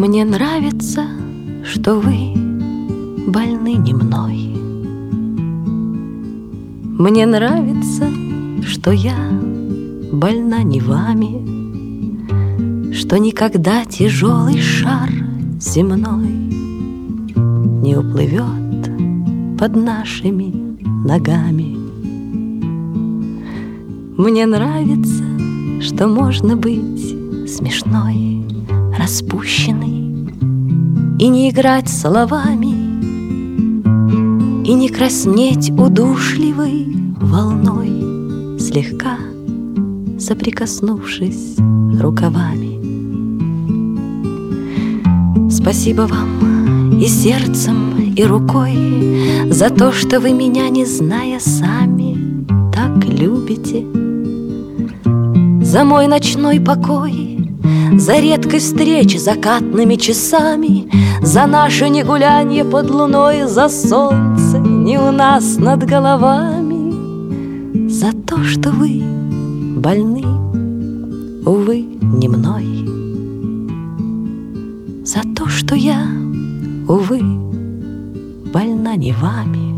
Мне нравится, что вы больны не мной. Мне нравится, что я больна не вами, что никогда тяжелый шар земной не уплывет под нашими ногами. Мне нравится, что можно быть смешной, распущенной и не играть словами, и не краснеть удушливой волной, слегка соприкоснувшись рукавами. Спасибо вам и сердцем, и рукой за то, что вы меня, не зная сами, так любите. За мой ночной покой, за редкость встреч закатными часами, за наше негулянье под луной, за солнце не у нас над головами, за то, что вы больны, увы, не мной, за то, что я, увы, больна не вами.